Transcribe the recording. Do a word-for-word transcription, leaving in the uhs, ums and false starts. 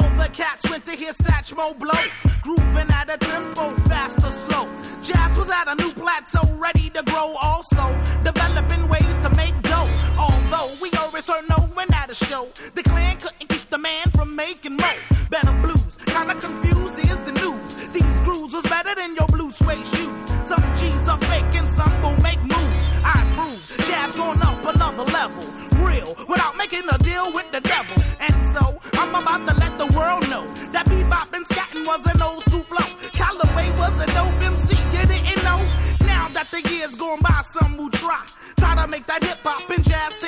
All the cats went to hear Satchmo blow, grooving at a tempo, fast or slow. Jazz was at a new plateau, ready to grow. Also developing ways to make dough. Although we always heard no one at a show, the clan couldn't keep the man from making more. Better blues, kinda confused is the news. These grooves was better than your blue suede shoes. Some G's are fake and some will make moves. I prove jazz going up another level, real, without making a deal with the devil. And so I'm about to let the world know that bebop and scatting was an old school flow. Callaway was a dope M C, you didn't know? Now that the years going by, some will try Try to make that hip hop and jazz